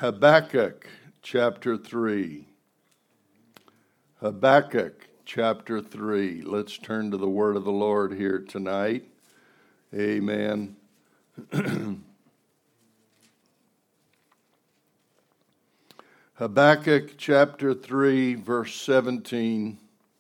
Habakkuk chapter 3. Habakkuk chapter 3. Let's turn to the word of the Lord here tonight. Amen. Habakkuk chapter 3, verse 17.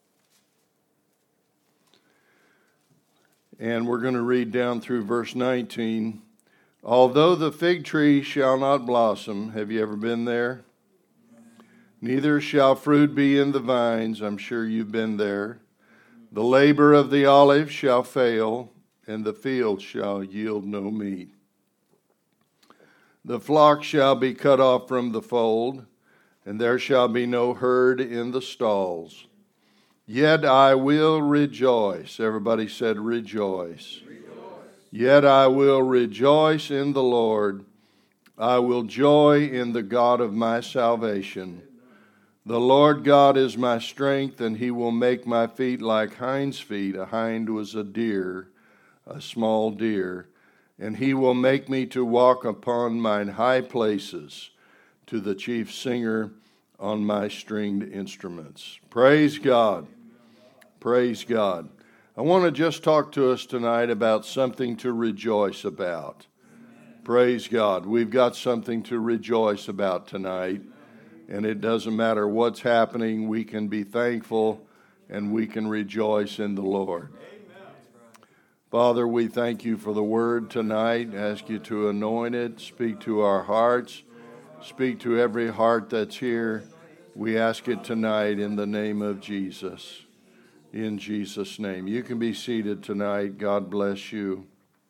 And we're going to read down through verse 19. Although the fig tree shall not blossom, have you ever been there? Neither shall fruit be in the vines, I'm sure you've been there. The labor of the olive shall fail, and the field shall yield no meat. The flock shall be cut off from the fold, and there shall be no herd in the stalls. Yet I will rejoice. Everybody said rejoice. Yet I will rejoice in the Lord. I will joy in the God of my salvation. The Lord God is my strength, and he will make my feet like hinds' feet. A hind was a deer, a small deer. And he will make me to walk upon mine high places, to the chief singer on my stringed instruments. Praise God. Praise God. I want to just talk to us tonight about something to rejoice about. Praise God. We've got something to rejoice about tonight. And it doesn't matter what's happening, we can be thankful and we can rejoice in the Lord. Father, we thank you for the word tonight. Ask you to anoint it, speak to our hearts, speak to every heart that's here. We ask it tonight in the name of Jesus. In Jesus' name. You can be seated tonight. God bless you.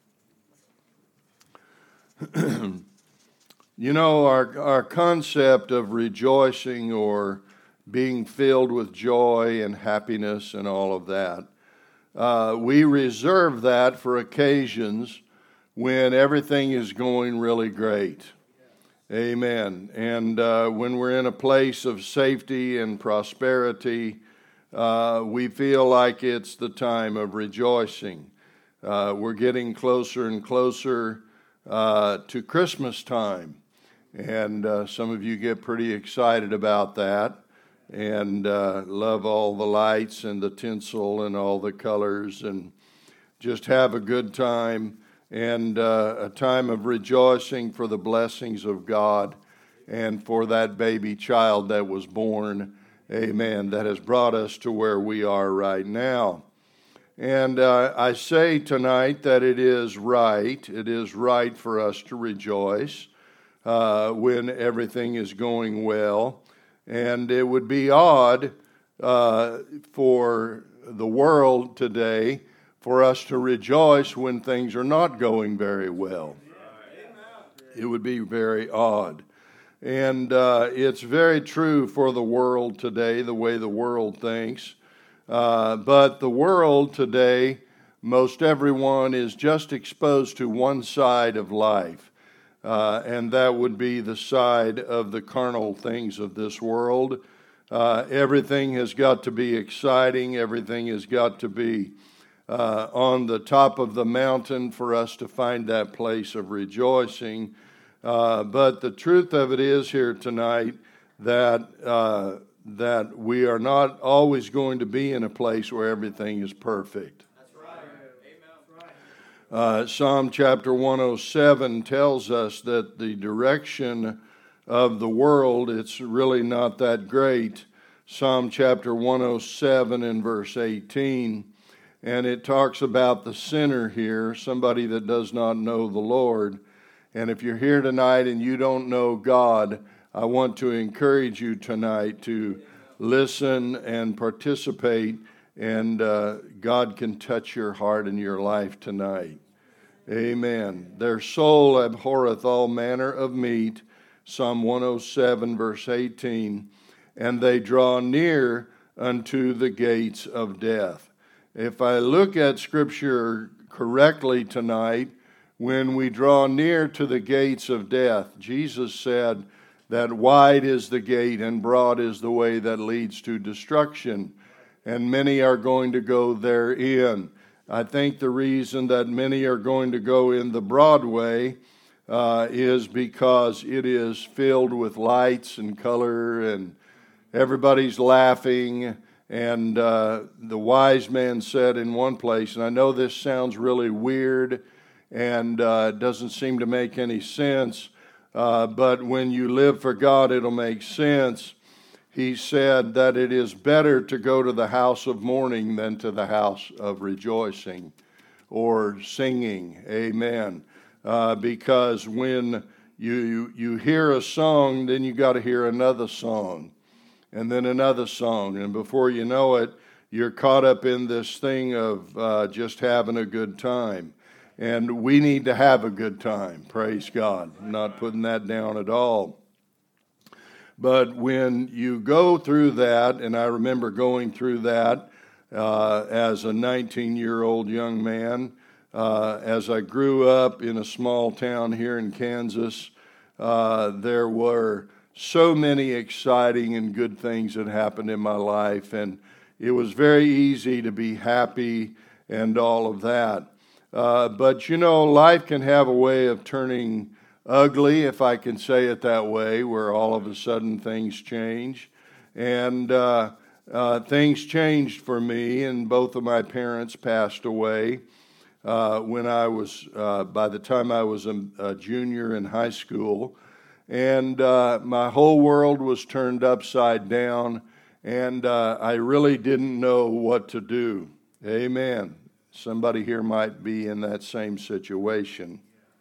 You know, our concept of rejoicing or being filled with joy and happiness and all of that, we reserve that for occasions when everything is going really great. Amen. And when we're in a place of safety and prosperity, we feel like it's the time of rejoicing. We're getting closer and closer to Christmas time. And some of you get pretty excited about that and love all the lights and the tinsel and all the colors and just have a good time and a time of rejoicing for the blessings of God and for that baby child that was born, amen, that has brought us to where we are right now. And I say tonight that it is right for us to rejoice when everything is going well. And it would be odd for the world today for us to rejoice when things are not going very well. It would be very odd. And it's very true for the world today, the way the world thinks. But the world today, most everyone is just exposed to one side of life. And that would be the side of the carnal things of this world. Everything has got to be exciting. Everything has got to be on the top of the mountain for us to find that place of rejoicing. But the truth of it is here tonight that we are not always going to be in a place where everything is perfect. Psalm chapter 107 tells us that the direction of the world, it's really not that great. Psalm chapter 107 and verse 18, and it talks about the sinner here, somebody that does not know the Lord. And if you're here tonight and you don't know God, I want to encourage you tonight to listen and participate, and God can touch your heart and your life tonight. Amen. Their soul abhorreth all manner of meat, Psalm 107, verse 18, and they draw near unto the gates of death. If I look at Scripture correctly tonight, when we draw near to the gates of death, Jesus said that wide is the gate and broad is the way that leads to destruction, and many are going to go therein. I think the reason that many are going to go in the broad way is because it is filled with lights and color, and everybody's laughing. And the wise man said in one place, and I know this sounds really weird and doesn't seem to make any sense, but when you live for God, it'll make sense. He said that it is better to go to the house of mourning than to the house of rejoicing or singing. Amen. Because when you hear a song, then you got to hear another song, and then another song, and before you know it, you're caught up in this thing of just having a good time. And we need to have a good time, praise God. I'm not putting that down at all. But when you go through that, and I remember going through that as a 19-year-old young man, as I grew up in a small town here in Kansas, there were so many exciting and good things that happened in my life, and it was very easy to be happy and all of that. But you know, life can have a way of turning ugly, if I can say it that way, where all of a sudden things change. And things changed for me, and both of my parents passed away when I was, by the time I was a junior in high school. And my whole world was turned upside down, and I really didn't know what to do. Amen. Somebody here might be in that same situation.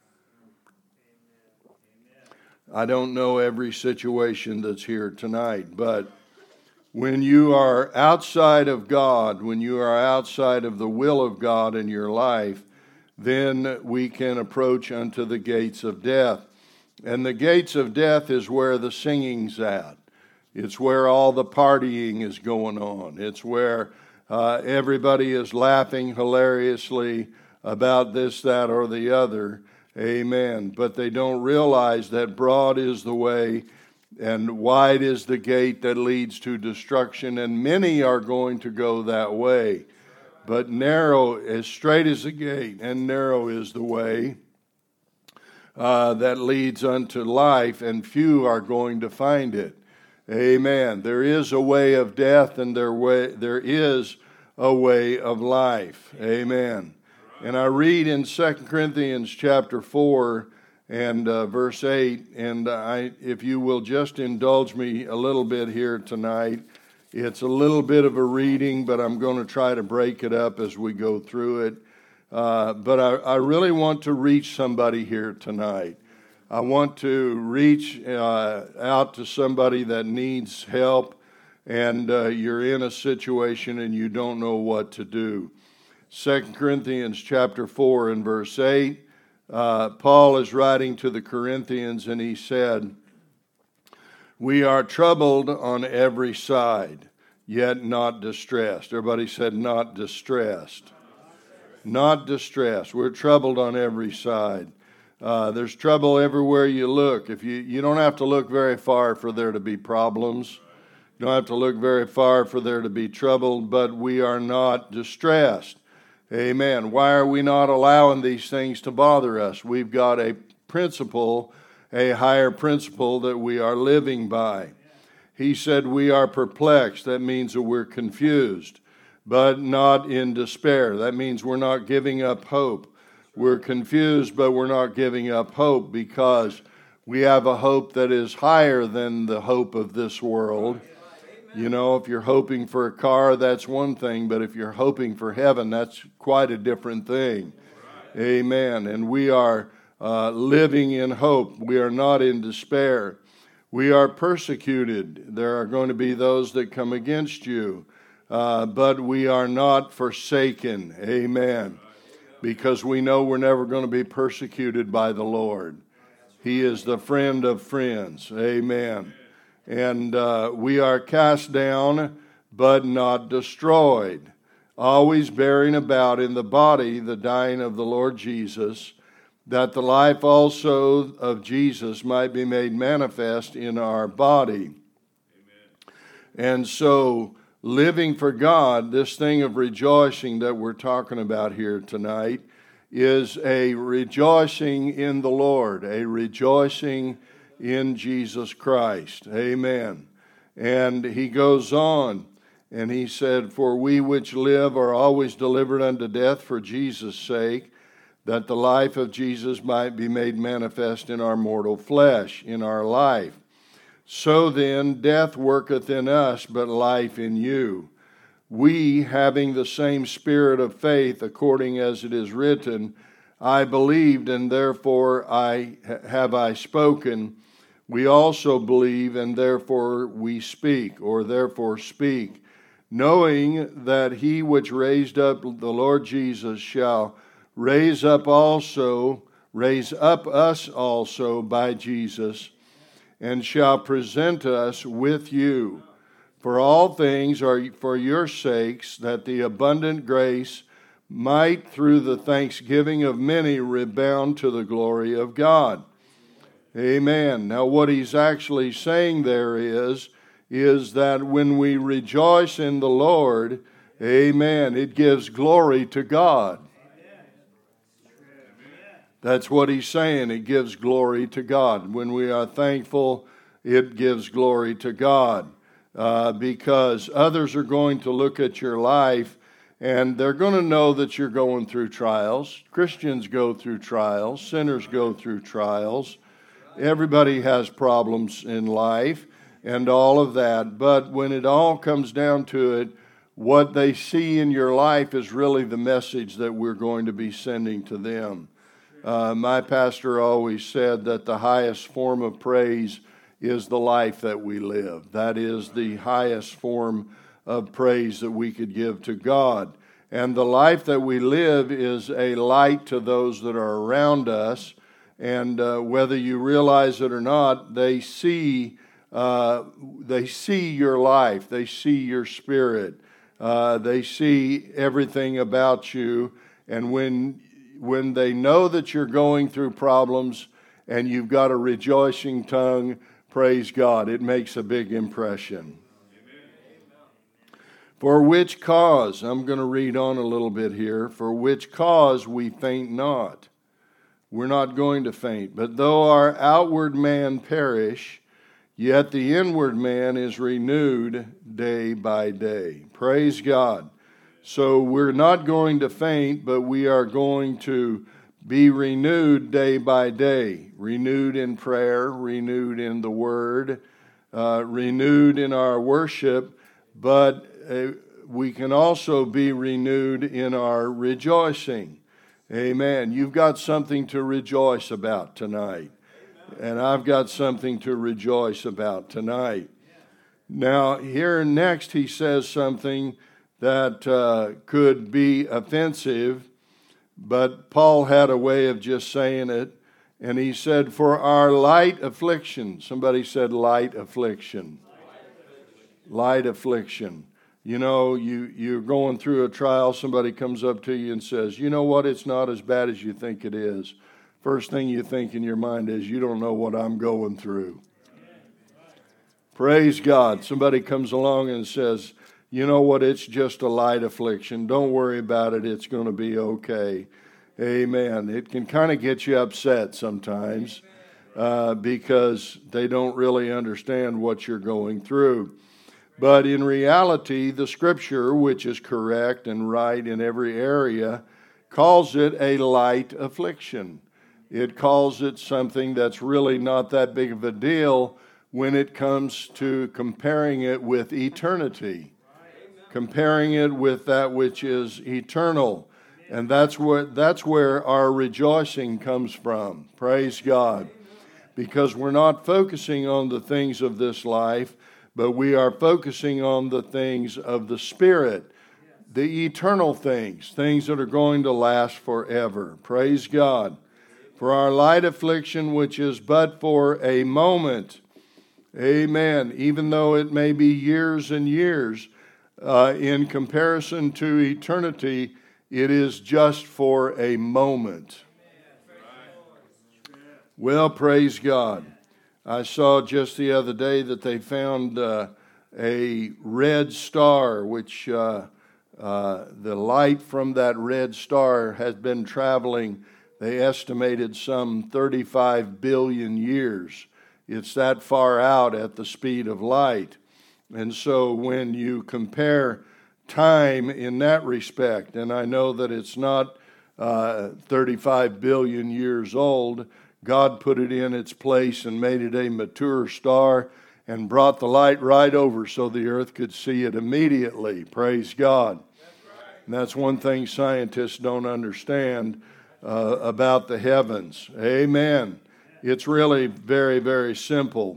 I don't know every situation that's here tonight, but when you are outside of God, when you are outside of the will of God in your life, then we can approach unto the gates of death. And the gates of death is where the singing's at. It's where all the partying is going on. It's where everybody is laughing hilariously about this, that, or the other. Amen. But they don't realize that broad is the way and wide is the gate that leads to destruction, and many are going to go that way. But narrow, as straight as the gate, and narrow is the way that leads unto life, and few are going to find it. Amen. There is a way of death, and there is a way of life. Amen. And I read in 2 Corinthians chapter 4 and verse 8, and if you will just indulge me a little bit here tonight, it's a little bit of a reading, but I'm going to try to break it up as we go through it. But I really want to reach somebody here tonight. I want to reach out to somebody that needs help, and you're in a situation and you don't know what to do. 2 Corinthians chapter 4 and verse 8, Paul is writing to the Corinthians, and he said, "We are troubled on every side, yet not distressed." Everybody said, not distressed. Not distressed. We're troubled on every side. There's trouble everywhere you look. If you don't have to look very far for there to be problems. You don't have to look very far for there to be trouble, but we are not distressed. Amen. Why are we not allowing these things to bother us? We've got a principle, a higher principle that we are living by. He said we are perplexed. That means that we're confused, but not in despair. That means we're not giving up hope. We're confused, but we're not giving up hope because we have a hope that is higher than the hope of this world. You know, if you're hoping for a car, that's one thing, but if you're hoping for heaven, that's quite a different thing. Amen. And we are living in hope. We are not in despair. We are persecuted. There are going to be those that come against you, but we are not forsaken. Amen. Because we know we're never going to be persecuted by the Lord. He is the friend of friends. Amen. And we are cast down, but not destroyed, always bearing about in the body the dying of the Lord Jesus, that the life also of Jesus might be made manifest in our body. Amen. And so, living for God, this thing of rejoicing that we're talking about here tonight, is a rejoicing in the Lord, a rejoicing in Jesus Christ. Amen. And he goes on, and he said, "For we which live are always delivered unto death for Jesus' sake, that the life of Jesus might be made manifest in our mortal flesh," in our life. "So then, death worketh in us, but life in you. We, having the same spirit of faith, according as it is written, I believed, and therefore I spoken. We also believe, and therefore we speak," or therefore speak, "knowing that he which raised up the Lord Jesus shall raise up us also by Jesus, and shall present us with you. For all things are for your sakes, that the abundant grace might through the thanksgiving of many rebound to the glory of God." Amen. Now what he's actually saying there is that when we rejoice in the Lord, amen, it gives glory to God. That's what he's saying. It gives glory to God. When we are thankful, it gives glory to God. Because others are going to look at your life and they're going to know that you're going through trials. Christians go through trials. Sinners go through trials. Everybody has problems in life and all of that. But when it all comes down to it, what they see in your life is really the message that we're going to be sending to them. My pastor always said that the highest form of praise is the life that we live. That is the highest form of praise that we could give to God. And the life that we live is a light to those that are around us. And whether you realize it or not, they see your life. They see your spirit. They see everything about you. And when they know that you're going through problems and you've got a rejoicing tongue, praise God, it makes a big impression. "For which cause," I'm going to read on a little bit here, "for which cause we faint not." We're not going to faint. "But though our outward man perish, yet the inward man is renewed day by day." Praise God. So we're not going to faint, but we are going to be renewed day by day, renewed in prayer, renewed in the Word, renewed in our worship, but we can also be renewed in our rejoicing. Amen. You've got something to rejoice about tonight, and I've got something to rejoice about tonight. Now, here next he says something that could be offensive, but Paul had a way of just saying it, and he said, "For our light affliction." Somebody said light affliction. Light affliction. You know, you're going through a trial, somebody comes up to you and says, "You know what, it's not as bad as you think it is." First thing you think in your mind is, "You don't know what I'm going through." Praise God. Somebody comes along and says, "You know what, it's just a light affliction. Don't worry about it. It's going to be okay." Amen. It can kind of get you upset sometimes because they don't really understand what you're going through. But in reality, the Scripture, which is correct and right in every area, calls it a light affliction. It calls it something that's really not that big of a deal when it comes to comparing it with eternity, comparing it with that which is eternal. And that's where our rejoicing comes from. Praise God. Because we're not focusing on the things of this life, but we are focusing on the things of the Spirit, the eternal things that are going to last forever. Praise God. For our light affliction, which is but for a moment, amen, even though it may be years and years, in comparison to eternity, it is just for a moment. Well, praise God. I saw just the other day that they found a red star, which The light from that red star has been traveling, they estimated, some 35 billion years. It's that far out at the speed of light. And so when you compare time in that respect, and I know that it's not 35 billion years old, God put it in its place and made it a mature star and brought the light right over so the earth could see it immediately. Praise God. And that's one thing scientists don't understand about the heavens. Amen. It's really very, very simple.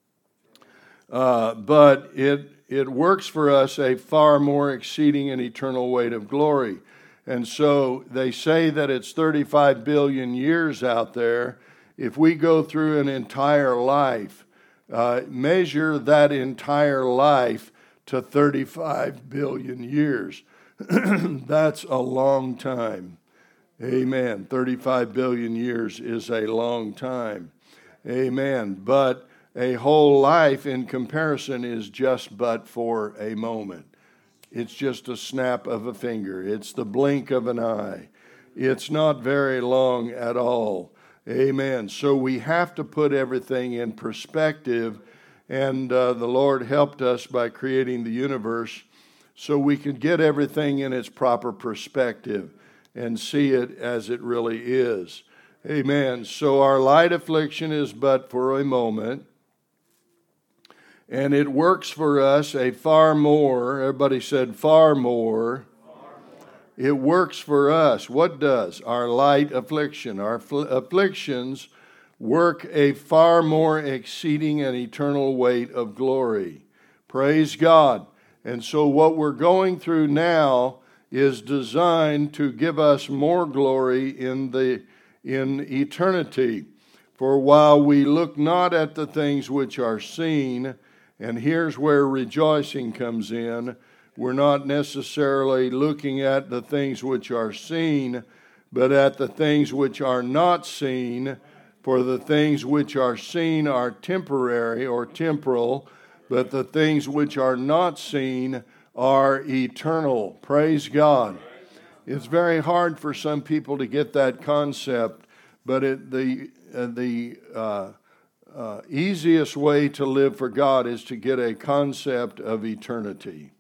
But it works for us a far more exceeding and eternal weight of glory. And so they say that it's 35 billion years out there. If we go through an entire life, measure that entire life to 35 billion years. That's a long time. Amen. 35 billion years is a long time. Amen. But a whole life in comparison is just but for a moment. It's just a snap of a finger. It's the blink of an eye. It's not very long at all. Amen. So we have to put everything in perspective, and the Lord helped us by creating the universe so we could get everything in its proper perspective and see it as it really is. Amen. So our light affliction is but for a moment, and it works for us a far more, everybody said far more. It works for us. What does? Our light affliction. Our afflictions work a far more exceeding and eternal weight of glory. Praise God. And so what we're going through now is designed to give us more glory in eternity. For while we look not at the things which are seen, and here's where rejoicing comes in, we're not necessarily looking at the things which are seen, but at the things which are not seen. For the things which are seen are temporary or temporal, but the things which are not seen are eternal. Praise God. It's very hard for some people to get that concept, but the easiest way to live for God is to get a concept of eternity.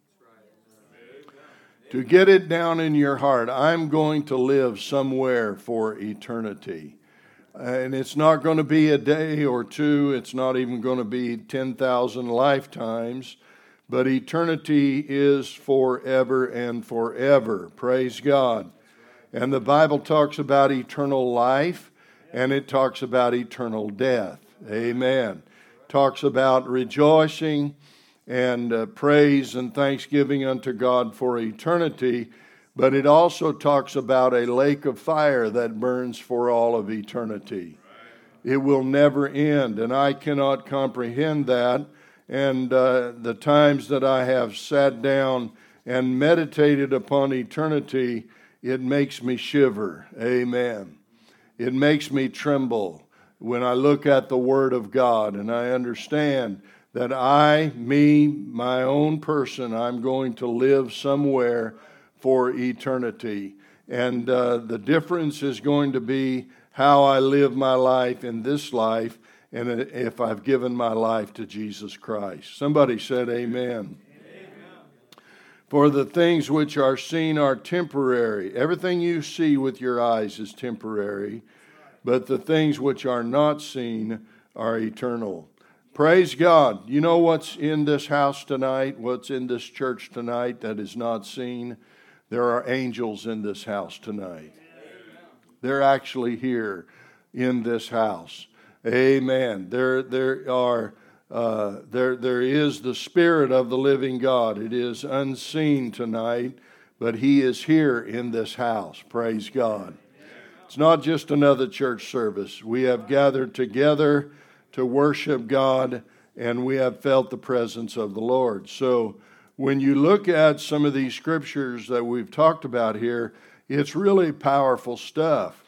To get it down in your heart, I'm going to live somewhere for eternity. And it's not going to be a day or two. It's not even going to be 10,000 lifetimes. But eternity is forever and forever. Praise God. And the Bible talks about eternal life, and it talks about eternal death. Amen. Talks about rejoicing and praise and thanksgiving unto God for eternity. But it also talks about a lake of fire that burns for all of eternity. It will never end, and I cannot comprehend that. And the times that I have sat down and meditated upon eternity, it makes me shiver. Amen. It makes me tremble when I look at the Word of God and I understand that my own person, I'm going to live somewhere for eternity. And the difference is going to be how I live my life in this life and if I've given my life to Jesus Christ. Somebody said amen. For the things which are seen are temporary. Everything you see with your eyes is temporary, but the things which are not seen are eternal. Praise God. You know what's in this house tonight, what's in this church tonight that is not seen? There are angels in this house tonight. They're actually here in this house. Amen. There is the Spirit of the living God. It is unseen tonight, but He is here in this house. Praise God. It's not just another church service. We have gathered together to worship God, and we have felt the presence of the Lord. So when you look at some of these scriptures that we've talked about here, it's really powerful stuff.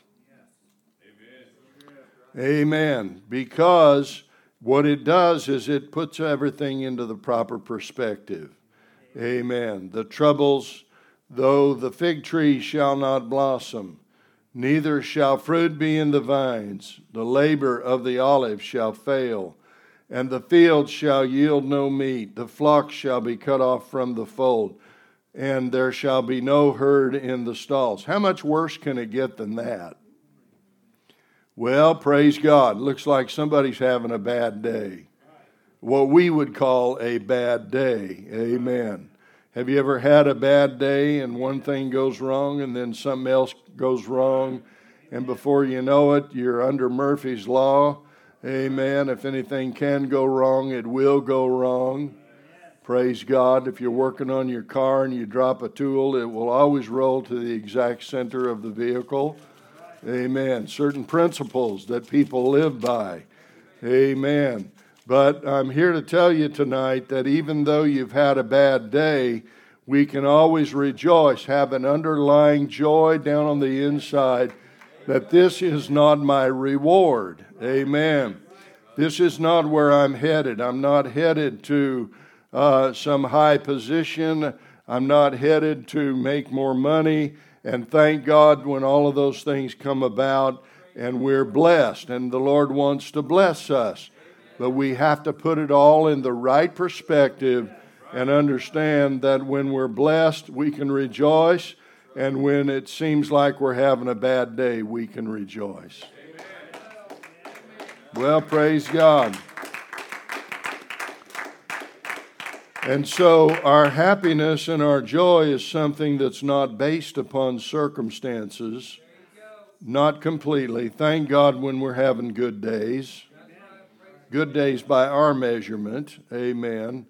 Amen. Because what it does is it puts everything into the proper perspective. Amen. The troubles Though the fig tree shall not blossom, neither shall fruit be in the vines, the labor of the olive shall fail, and the field shall yield no meat. The flock shall be cut off from the fold, and there shall be no herd in the stalls. How much worse can it get than that? Well, praise God. Looks like somebody's having a bad day. What we would call a bad day. Amen. Have you ever had a bad day and one thing goes wrong and then something else goes wrong, and before you know it, you're under Murphy's Law? Amen. If anything can go wrong, it will go wrong. Praise God. If you're working on your car and you drop a tool, it will always roll to the exact center of the vehicle. Amen. Certain principles that people live by. Amen. But I'm here to tell you tonight that even though you've had a bad day, we can always rejoice, have an underlying joy down on the inside that this is not my reward. Amen. This is not where I'm headed. I'm not headed to some high position. I'm not headed to make more money. And thank God when all of those things come about and we're blessed and the Lord wants to bless us. But we have to put it all in the right perspective and understand that when we're blessed, we can rejoice. And when it seems like we're having a bad day, we can rejoice. Well, praise God. And so our happiness and our joy is something that's not based upon circumstances, not completely. Thank God when we're having good days. Good days by our measurement, amen.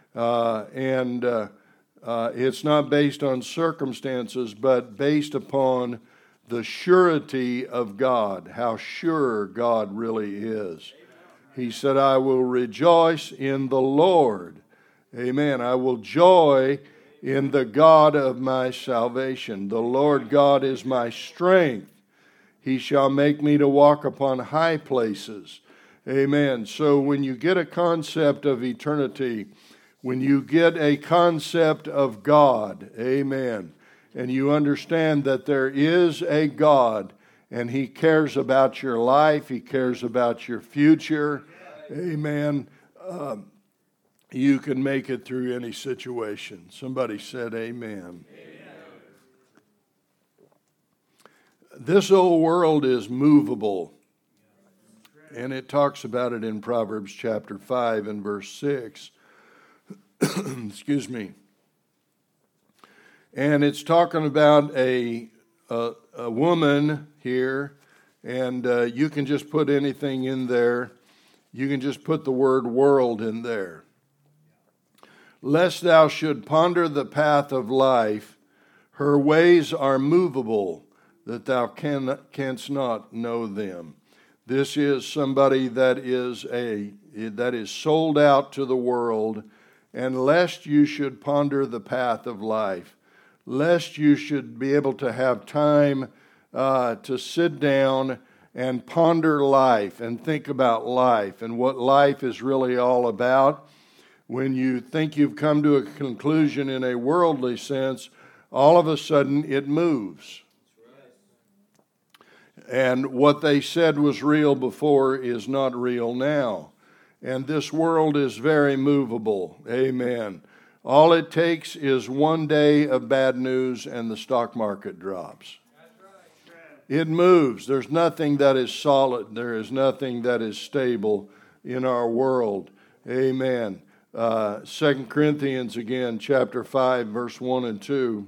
It's not based on circumstances, but based upon the surety of God, how sure God really is. He said, I will rejoice in the Lord. Amen. I will joy in the God of my salvation. The Lord God is my strength. He shall make me to walk upon high places. Amen. So when you get a concept of eternity, when you get a concept of God, amen, and you understand that there is a God and He cares about your life, He cares about your future, amen, you can make it through any situation. Somebody said amen. This old world is movable. And it talks about it in Proverbs chapter 5 and verse 6. Excuse me. And it's talking about a woman here, and you can just put anything in there. You can just put the word world in there. Lest thou should ponder the path of life, her ways are movable, that thou canst not know them. This is somebody that is sold out to the world, and lest you should ponder the path of life, lest you should be able to have time to sit down and ponder life and think about life and what life is really all about. When you think you've come to a conclusion in a worldly sense, all of a sudden it moves. And what they said was real before is not real now. And this world is very movable. Amen. All it takes is one day of bad news and the stock market drops. It moves. There's nothing that is solid. There is nothing that is stable in our world. Amen. 2 Corinthians again, chapter 5, verse 1 and 2.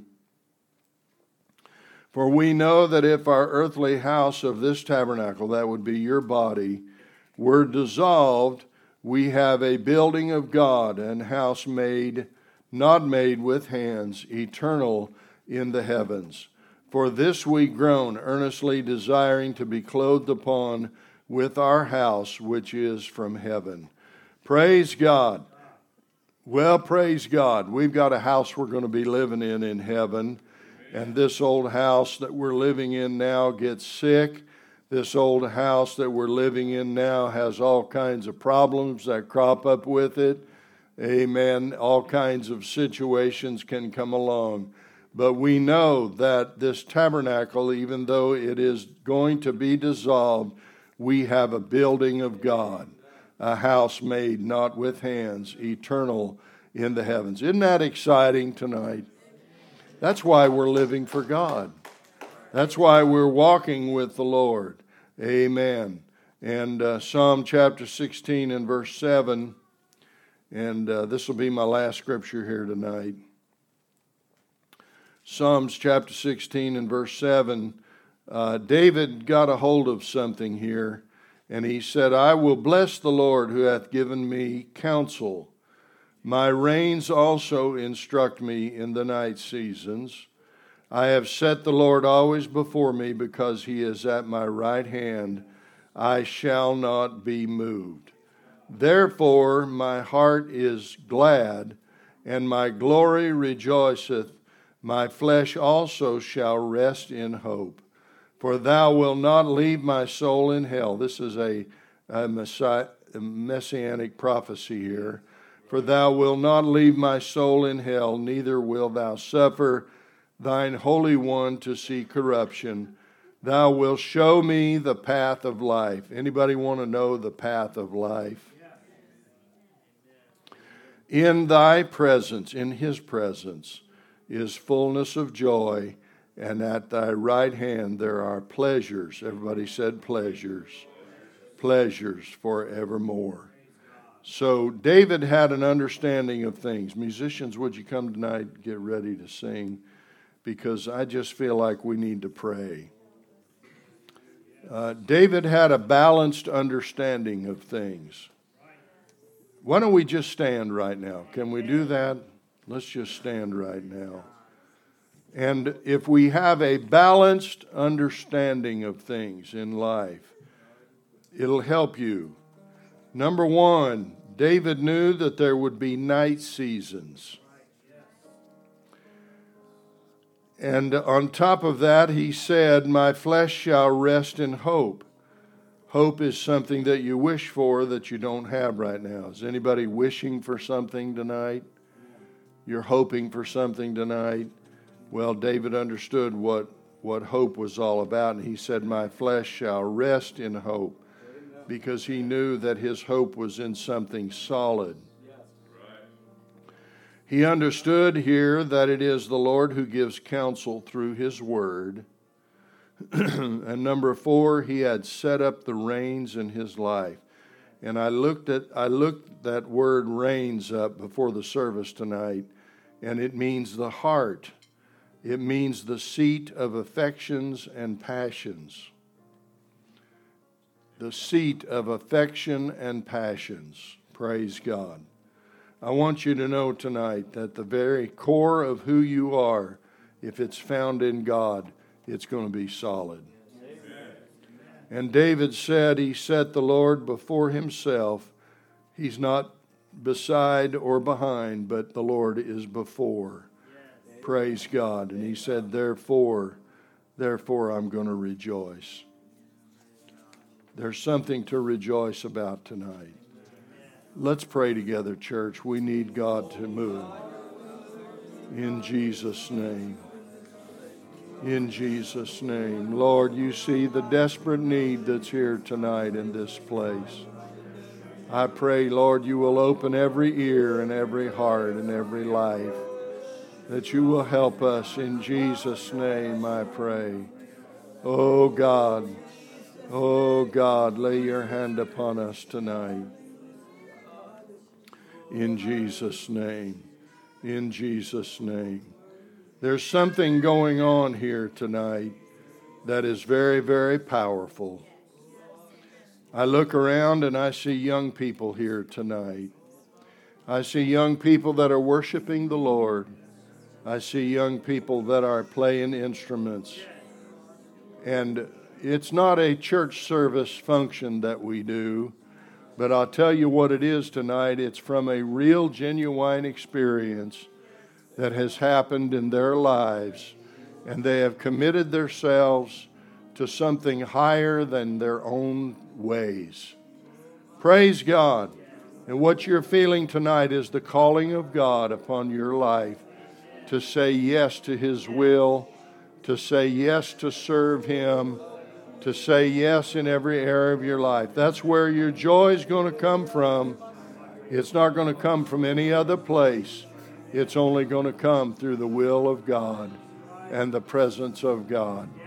For we know that if our earthly house of this tabernacle, that would be your body, were dissolved, we have a building of God, an house made, not made with hands, eternal in the heavens. For this we groan, earnestly desiring to be clothed upon with our house, which is from heaven. Praise God. Well, praise God. We've got a house we're going to be living in heaven. And this old house that we're living in now gets sick. This old house that we're living in now has all kinds of problems that crop up with it. Amen. All kinds of situations can come along. But we know that this tabernacle, even though it is going to be dissolved, we have a building of God, a house made not with hands, eternal in the heavens. Isn't that exciting tonight? That's why we're living for God. That's why we're walking with the Lord. Amen. And Psalm chapter 16 and verse 7, and this will be my last scripture here tonight. Psalms chapter 16 and verse 7, David got a hold of something here, and he said, I will bless the Lord who hath given me counsel. My reins also instruct me in the night seasons. I have set the Lord always before me, because he is at my right hand. I shall not be moved. Therefore my heart is glad, and my glory rejoiceth. My flesh also shall rest in hope. For thou wilt not leave my soul in hell. This is a messianic prophecy here. For thou wilt not leave my soul in hell, neither wilt thou suffer thine Holy One to see corruption. Thou wilt show me the path of life. Anybody want to know the path of life? In thy presence, in his presence, is fullness of joy, and at thy right hand there are pleasures. Everybody said pleasures. Pleasures forevermore. So David had an understanding of things. Musicians, would you come tonight, get ready to sing, because I just feel like we need to pray. David had a balanced understanding of things. Why don't we just stand right now? Can we do that? Let's just stand right now. And if we have a balanced understanding of things in life, it'll help you. Number one, David knew that there would be night seasons. And on top of that, he said, my flesh shall rest in hope. Hope is something that you wish for that you don't have right now. Is anybody wishing for something tonight? You're hoping for something tonight? Well, David understood what hope was all about, and he said, my flesh shall rest in hope, because he knew that his hope was in something solid. He understood here that it is the Lord who gives counsel through his word. And number 4, he had set up the reins in his life. And I looked that word reins up before the service tonight, and it means the heart. It means the seat of affections and passions. The seat of affection and passions. Praise God. I want you to know tonight that the very core of who you are, if it's found in God, it's going to be solid. Amen. And David said he set the Lord before himself. He's not beside or behind, but the Lord is before. Yes. Praise God. And he said, therefore I'm going to rejoice. There's something to rejoice about tonight. Let's pray together, church. We need God to move. In Jesus' name. In Jesus' name. Lord, you see the desperate need that's here tonight in this place. I pray, Lord, you will open every ear and every heart and every life, that you will help us. In Jesus' name, I pray. Oh God, lay your hand upon us tonight. In Jesus' name. In Jesus' name. There's something going on here tonight that is very, very powerful. I look around and I see young people here tonight. I see young people that are worshiping the Lord. I see young people that are playing instruments. And it's not a church service function that we do, but I'll tell you what it is tonight. It's from a real, genuine experience that has happened in their lives, and they have committed themselves to something higher than their own ways. Praise God. And what you're feeling tonight is the calling of God upon your life. to say yes to His will, to say yes to serve Him, to say yes in every area of your life. That's where your joy is going to come from. It's not going to come from any other place. It's only going to come through the will of God and the presence of God.